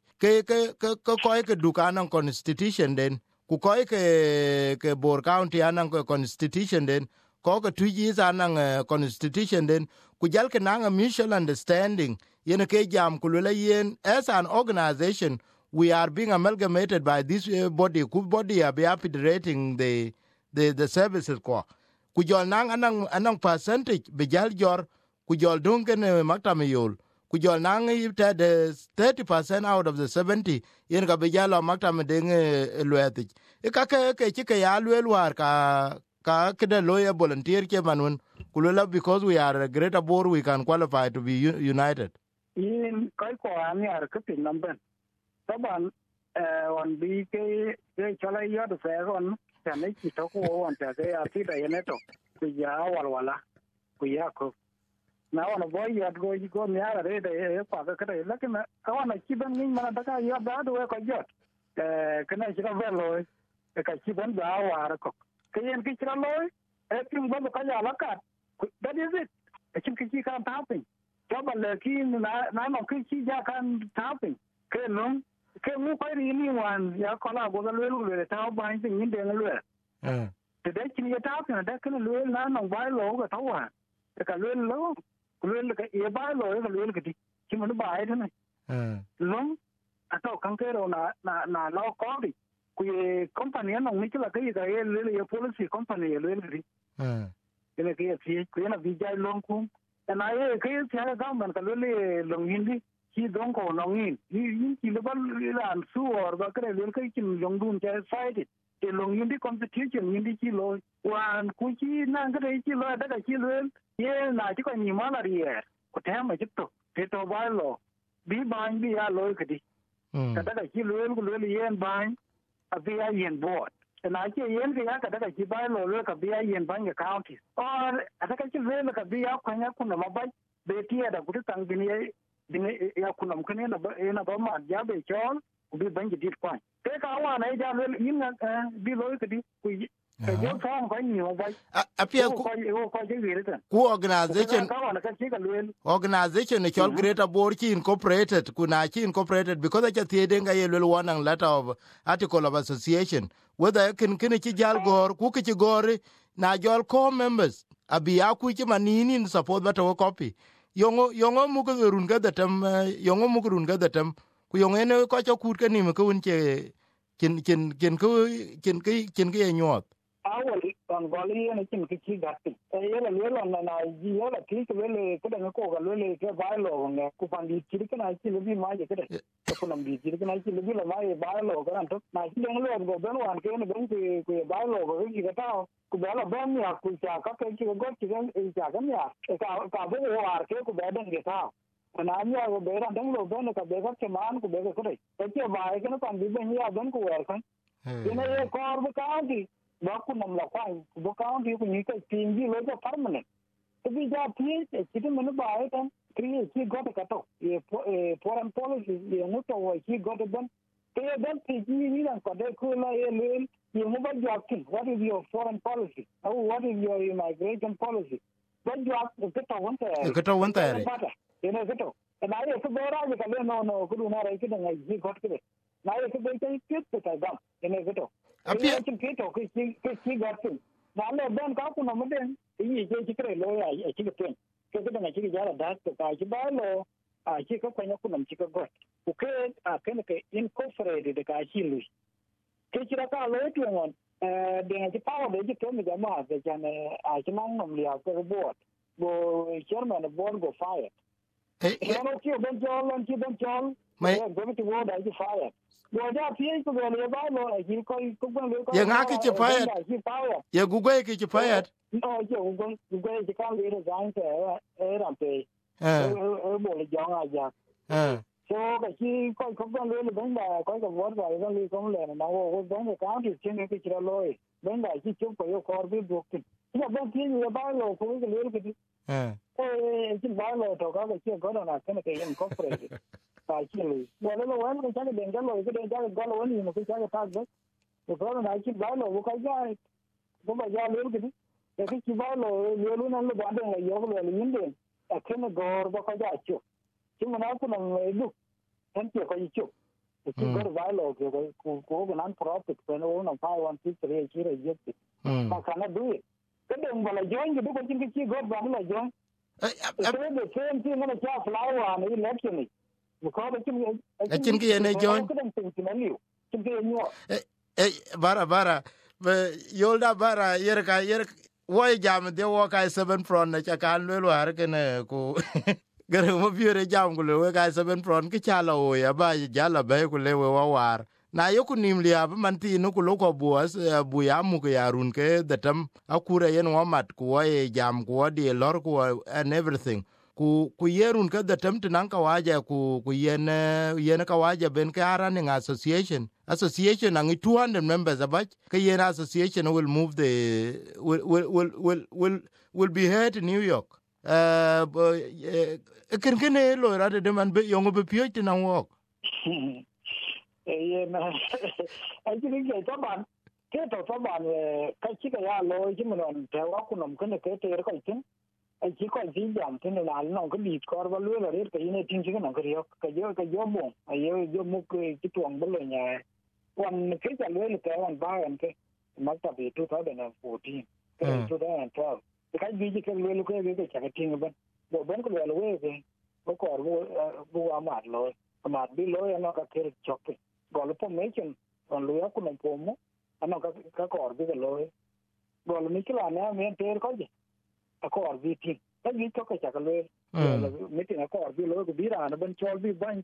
ke dukanan constitution den ku koy ke Bor County anang constitution den ko ke tuji anang constitution den ku jal ke nang a mutual understanding yen ke jam ku le yen as an organization we are being amalgamated by this body are federating the services ko ku jol nang anang percentage be jal jor ku jol dunken maktam yol ku jol nang yipta the 30% out of the 70 yen ga be jalo maktam deng lweti ka ke ya lwelwar ka kede lawyer volunteer ke manun kulula because we are a greater Bor we can qualify to be united in kai ko ani ar ka pin number taban on bi ke chola yo de fe gon ta ne ki to ko on ta ke a ti da ne to ku ya wala ku ya ko na on boy ya go ne ara re de pa ka re la ke na on ki ban ni mana da ka yo da do ko yo ke na ki ra velo ka ki ban da wa ko ke yen ki ra loy e ki ban ka ya la ka that is it e ki ka tapping to ba le ki na no ki ja kan tapping ke no ke mu ko ri ni wan ya ko la go le ta ba ni ni de le te de ki ya ta na da ke le na no ba lo ga ta wa ka le lo le ka e ba lo ka le ka ti ki mu ba ai ne lo a to kan ke ro na lo ko ri ku e company no ni ki la ke ga e le policy company le ri ne ke ti ku na vi ja lo ku na e ke ya ga man ka le lo hindi ki don ko no ngin ni ki le ba ran su or ba kre le ke ki long dun ja fight te long yin di competition yin di ki lo wan ku ki na ga ki lo da ka ki lo ye na ti ko ni ma la ri ko ta ma ji to te to ba lo bi ba bi ya lo ke di ka da ka ki lo ku lo ye ba a bi ya yen board na ki yen ke ya ka da ka ki ba lo ka bi ya yen ba ya county or a da ka ki lo ka bi ya ko nya ku na ma ba be ti da ku ta bi ni dine ya kuna mkene na ba ma ja be chol bi bangi dit kwa te ka wa na ja le yin na bi lo ke di ku ke jo fa ko ni wa ba apia ko je wi ta ku organization ka wa na ka ti ka le organization ne chol Greater Board ki incorporated kuna ki incorporated because I just heading a yellow one and letter of article of association whether can ki jal gor ku ki gori na jol core members abia ku ki manini in support that our copy yongo mu ko run ga datam yongo mu ko run ga datam ku yongo ne ko cho kut ka ni ko un che kin ke nyot awol on goli ne kin ki gatti ye le na ji yo la ki le ko da ko ga le ke ba lo ne ku pandi ki na ki le bi ma je ke ko nam bi ki na ki le bi la ma ye ba lo ga to na ki le go ben wan ke ne ben ku ba lo go ki ga ta ku ba la ben ya ku cha ka ke ki go ki ga cha ga ya ka bo war ke ku ba den ge ta na nya go be ran dang lo ben ka be ga ke man ku be ga ko re ke ba ke na pan bi ben ya ben ku war kan ne ye ko ar ba ka di ba ku nam la kwa bo ka di ku ni ka tin ji lo ga permanent to bi ja ti ti mun ba ai tan kri ki go ka to ye foreign policy ye no to wa ki go ben te ben ti ni na ko de ku la ye le you move your king. What is your foreign policy? Oh, what is your immigration policy? What you have to get one there. Get one there. You know, get and I have to go around with a no, good one. I get a got it. Now I have to get it. I got in a ghetto. I can get okay. She got him. Now let them come to them again. He is a lawyer. I think a thing. So then I think that's the guy. You buy law. I think a kind of chicken got. Okay, I can incorporate the guy she lose. Kira ka lo tu ngon de ti pa de to mi jama de jan a ti mang nom lia ko board go chairman of board go fired no ti ben jol mai go ti board I fired go ja ti ko go le ba lo ji ko go ye nga ki ti fired ye gugwe ki ti fired no je gugwe ti ka le resign te ran pe bo le jong a ja so cái chi coi không có lưỡi bên là coi cái vốn rồi cái lưỡi không lẽ nó có bên cái cáo thì trên cái chợ lôi bên này chi chụp cái có biết được thì nhưng bên kia nhiều bao lô cũng cái lưỡi cái gì chỉ bao lô thôi cái chi có là cái em có phải phải chi lưỡi rồi nó vẫn cái cái đèn cái lôi cái đèn cái lôi này mà cái phát đấy rồi nó lại chi bao lô cái cái có bao giờ lưỡi cái gì cái chi bao lô lưỡi luôn nó bán được là nhiều cái lưỡi những đèn cái nó gor có cái chụp chúng nó cũng là lúc em chưa có gì chụp thì có được vài lô cái của cái non profit cái nó nó phải one six three chỉ là giết mà khả năng đuổi cái đường mà là join thì có những cái chi góp vào là join cái được xem chứ nó là cho flower này election này một có cái chính cái này join cái đồng tiền thì nó nhiều chính cái nhiều bara yolda bara yer woi jam de wo kai 7 front na cha kan lo har ken ku gare mo biere jam ku le kai 7 front ki cha lo ya ba ja la be ku le wa war na yo ku nim lia man ti no ku lo ko buas bu ya mu ke yarun ke datam akure yen wa mat ku wa jam ku wa di lor ku and everything ku yerun ka da temte nan ka waja ku yen ka waja ben ka running association ang 200 members abach ka yen association will be heard in New York. Ken lo rade de man be yongo be pio ti nan wok. Na ajin ke taban ka ci ka ya lo ji mun ta wa ku nom kan ke te ko tin ai ci ko ji jam tin na no ko bi ko ba lu la re ke ne tin ci kan ko yo ka yo mo ai yo mo ke ci tuang ba lo nya wan ke ja lo le ta wan ba an ke ma ta bi 2014 ke 2012 ka bi ji ke lo ke ke ka tin ba bo ben ko lo we ke ko bu ma lo ma bi lo ya no ka ke chok go lo formation on lo ya ku no pomo ano ka ko bi lo go lo mi kila na me ter ko je ko bi ti ka bi to ka ka lo mi ti na ko bi lo bi ra na ban chol ban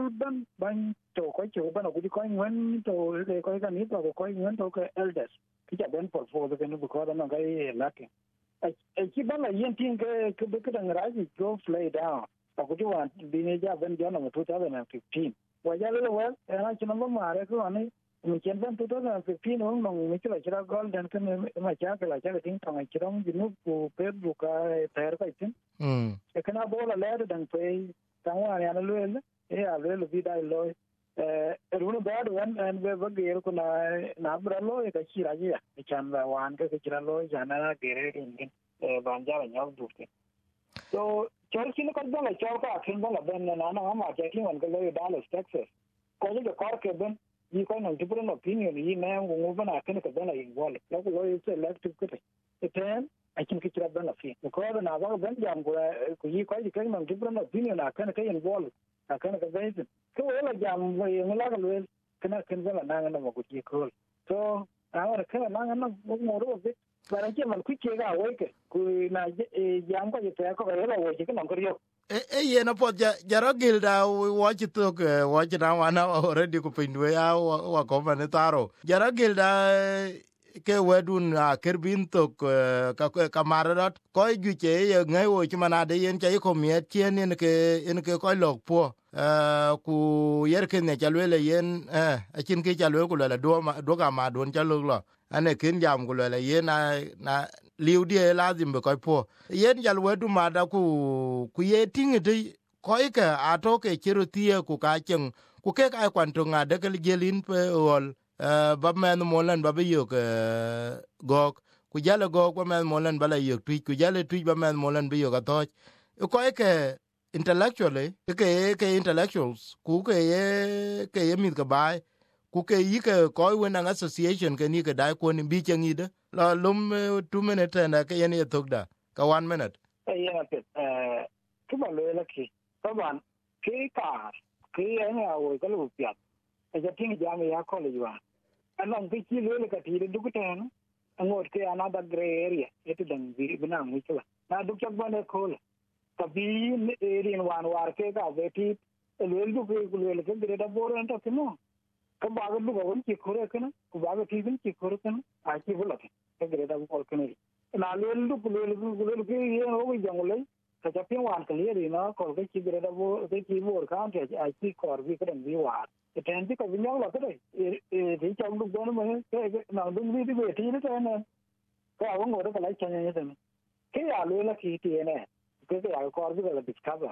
to ko chu ban ko ko ngwen to ko ka ni to ko ngwen to ka elders ki ja ben por fo de no ko da no ga la ke ki ban la yin tin ke be ka ra ji go play down ko ju wan bi ne ja ben jo no 2015 wa ja le wa na chi no ma re ko ani mi chen ben 2015 no mi chi la chira gol dan kan ma cha ka la cha tin ta ma chira mu nu ku pe bu ka ter ka tin e kana bola le dan pe ta wa ya no le a le vi dai lo runo ba do an be ba ge ko na bra lo e ka chira ji ya chan ba wan ka chira lo ja na ge re din ban ja la nyok du ke so chorchi no ka ba la chor ka kin ba la ben na na ma cha kin wan ka lo Dallas Texas ko je ka ke ben yi ko no different opinion yi na ngo ba na kin ka ben la involve la ko lo is elective ko te ten I can get up on a fee. The crowd and I will bend down where you quite came on different opinion. I can't get involved. I can't get it. So, well, jam way in a lot of ways, cannot convey a nang of what you call. So, I want to kill a nang of more of it. But I came on quick awake. Could jam by the track of a yellow way you can uncle you. Na po jaro gilda watch it watch now one already ku pindwe ya wa ko manetaro. Jaro gilda ke wedun kerbin to ka maradot ko juche ye ngai wo chimana de yen che ko miet chen en ke ko lok po ku yer ken ne chalwele yen a chin ke chalwe ku la do ga ma don chaluk lo ane kin jam ku la yen na liu die lazim be ko po yen jalwe du ma da ku ye tingi de ko ke atoke chirutie ku ka chen ku ke ka kwanto nga de ke gelin pe ol ba men molen ba yok gok ku jale gok ba men molen bala yok twi ku jale twi ba men molen bi yok atoch ko ke intellectually ke intellectuals ku ke mit ka bai ku ke yi ke ko when an association ke ni ke dai ko ni bi chengi de la lum 2 minutes na ke yen yetok da ka 1 minute ya pet ku ba le la ki taban ke ka ke ya wo ka lu pyat ja ting jam ya ko le wa anong ke chi le ka ti du kutan angot ke another gray area etu dang bi bina mu chula na du chak bane ko ka bi rin wan war ke ka beti le du ke le ke gre da bor anta kino ka ba ga du gon chi khore kana ku ba ga ti bin chi khore kana a chi bula ke gre da bor kana na le du ke ye ho jang le ka ja pin wan ka le ri na ko ke chi gre da bor ke chi bor ka ante a chi kor bi ka dang bi war ten chỉ có với nhau là cái này thì trong lúc đó nó mới cái nào đúng đi về thì nó thế này cái ông ngồi đó phải lấy chân như thế này cái alo là khi tiền này cái alo có cái là discover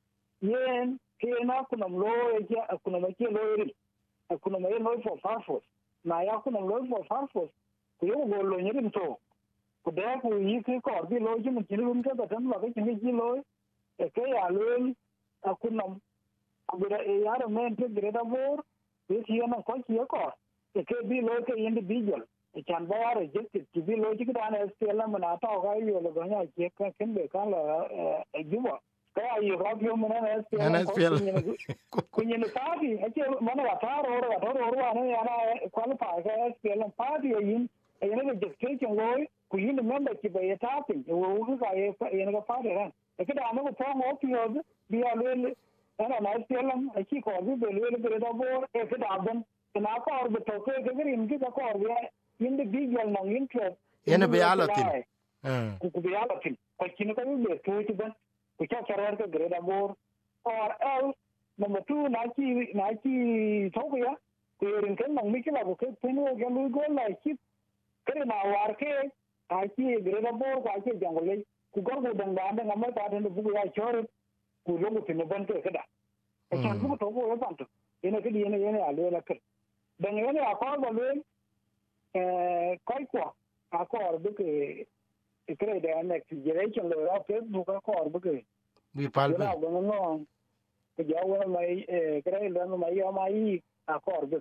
yen cái nó cũng nằm lôi chứ cũng nằm kia lôi đi cũng nằm lôi for farfos mà ya cũng nằm lôi for farfos thì ông ngồi lôi như thế nào cái đấy cũng như cái có cái lôi chứ mình chỉ luôn cái đó là cái gì lôi cái alo cũng nằm Abira yara men te greda bor this year na ko kiyo ko ke bi lo ke individual e chan ba rejected ki bi lo ki da na stela mana ta ga yo lo ga nya ke ka ken be ka la juba ka ayi ro yo mana na stela ko ni na party e ke mana wa ta ro wa na ya na qualify ka stela party yin e ne registration lo ku yin member ki be ta pin wo ga e ne ga party ran e ke da no ko mo pi yo bi a lo ana na stelam aki ko bi belwel greda bor e ke daben na ko or be to ke gerin ki ko or ya individual no interest ene be alatin ku be alatin ko kin ko be to ti ban ku cha charar ka grade abor or else number 2 na chi thok ya ku rin kan nang mi kila ko ke tinu ga lu go la chi kare na war ke a chi grade abor ka chi jangole ku gor go dang da ngam ta den bu ya chor ku lo ku tinu ban ke kada e chan bu to go ban to ene ke ene a le la ke dan ene a ko ba le koi ko a ko bu ke kare da next generation lo ra Facebook a ko bu ke mi palbe na go no ke jawo mai kare lo mai ya mai a ko bu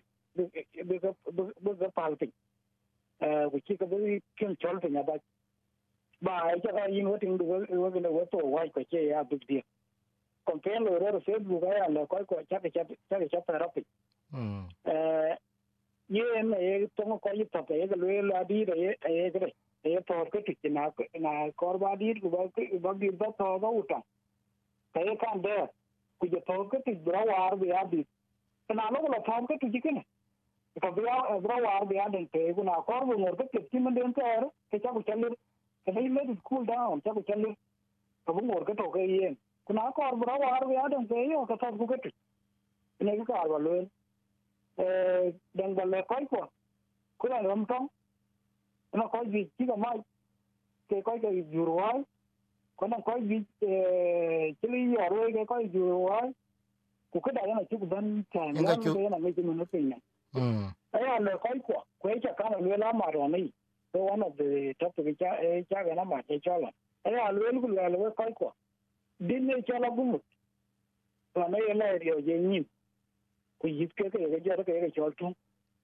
ke palpe ku chi ka bu kin chol pe nya ba ai cha ga yin wo ting du wo wo to wa ko che ya big deal compare lo ro Facebook ya lo ko cha ta ra pe ye ne to ko yi ta pe ga lo la di re gre to ko ti na ko ba di ku ba di ba to ba uta kai kan de ku je to ko ti bra war bi abi na lo ko to ko ti kine ko bra war bi aden te ku na ko bu ngor ko ti men den ter ke cha ku chalir ke dai let it cool down cha ku chalir ko bu ngor ko to ke yen ku na ko bra war bi aden te yo ko to ku ti ne ko ka ba lo dan ba le ko ku na ram tong nó có gì chỉ có mai cái có cái ruồi có nó có gì chỉ lý do rồi cái có ruồi cũng cái này là chỉ có bên trái nó cái là mấy cái mình nói chuyện này ấy là có quay chắc cái là làm mà rồi này tôi one of the top cái cha cái nó mà chơi cho là ấy là luôn là có đến đây cho nó cũng một và mấy cái điều gì nhìn cái gì cái cho chung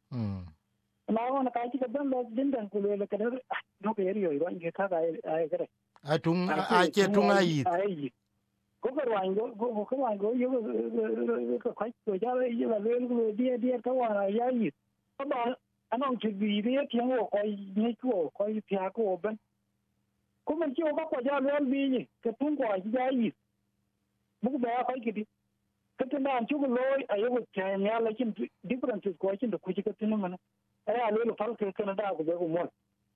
nào nó cái chỉ có đơn là đến đằng của người là cái nó cái gì rồi anh cái ai cái ai tung ai chơi tung ai có cái loài có yếu cái khoái rồi cha ấy là lên đi cái loài là gì các bạn anh ông chỉ vì thế tiếng của coi như của coi thia của bên có mình chưa có quả cha lên vì gì cái tung quả gì bố bé coi cái gì cái tên là chú cái lối ấy một cái nhà lấy trên differences của trên được cái tên mà ai luôn phải cái Canada của cái món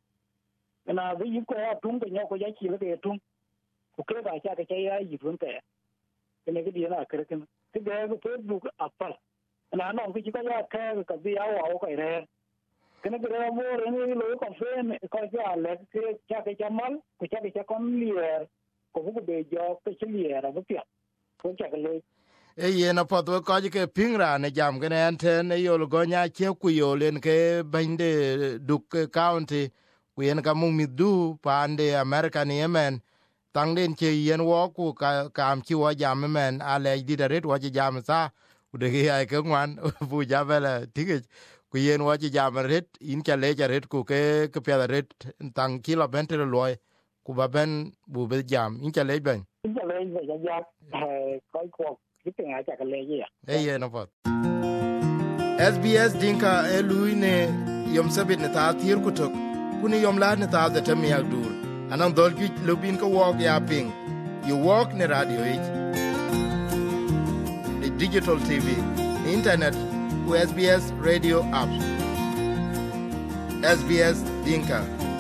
na với những cái tung cái nhau có giá trị là cái tung cái cái cha cái ai gì luôn cái này cái gì là cái Facebook Apple na nó cái chỉ có giá cái gì áo cái này cái này cái mua cái lối cà phê coi cái là cái cha mal cái cha con lier cũng có bị do cái lier là cái việc cũng cha cái lối ye na pot ko ke pingra ne jam ke ne ten e yo go nya che ku yo len ke bende duk county ku yen ka mung mi du pande America ni Yemen tang den che yen wo ku ka am chi wo jam men ale di da ret wo jam sa u de ai ke ngwan bu ja bela tige ku yen wo jam ret in cha le ja ret ku ke pe ret tang kilo bente loy ku ba ben bu be jam in cha le ben in cha le ja coi ko cái tiếng Ai chắc cái gì à? Ê nó phát. SBS Dinka lui ne yom sabit ne ta tier kutok kuni yom la ne ta da tamiyak dur anan dolgi lubin ko walk ya ping you walk ne radio ich the digital TV internet ku SBS radio app SBS Dinka